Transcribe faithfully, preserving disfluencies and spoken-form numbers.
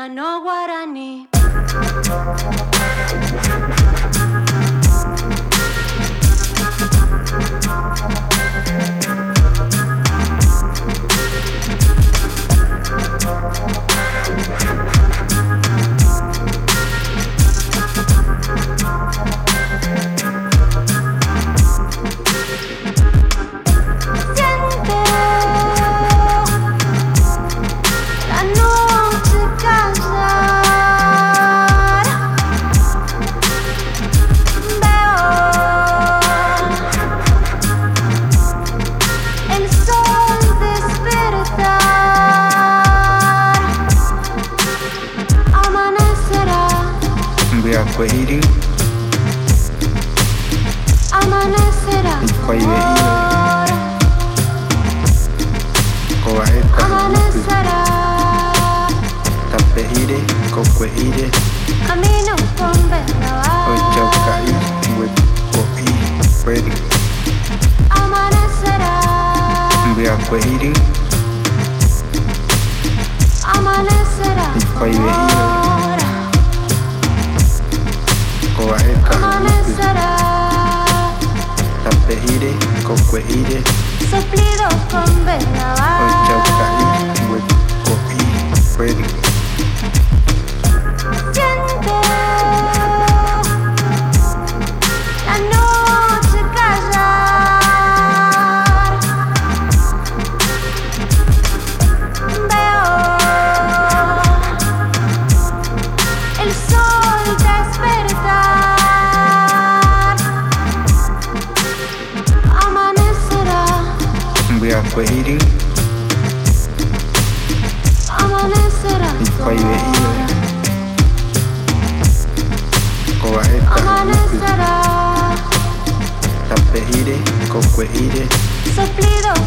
no guaraní. Kwaheri Amanecerá Ikwaibeire Kowaeka Amanecerá Tapeire Kokwehire Camino con vendaval Ochaukai Wekoi Kweri Amanecerá Kwaheri Amanecerá Ikwaibeire Amanecerá Tapeire Kokwehire Soplido con vendaval Ochaukai Wekoi Kweri Siente la noche callar. Veo el sol despertar. Amanecerá, Kwaheri amanecerá. Ikwaibeire Kowaeka Amanecerá, Tapeire Kokwehire soplido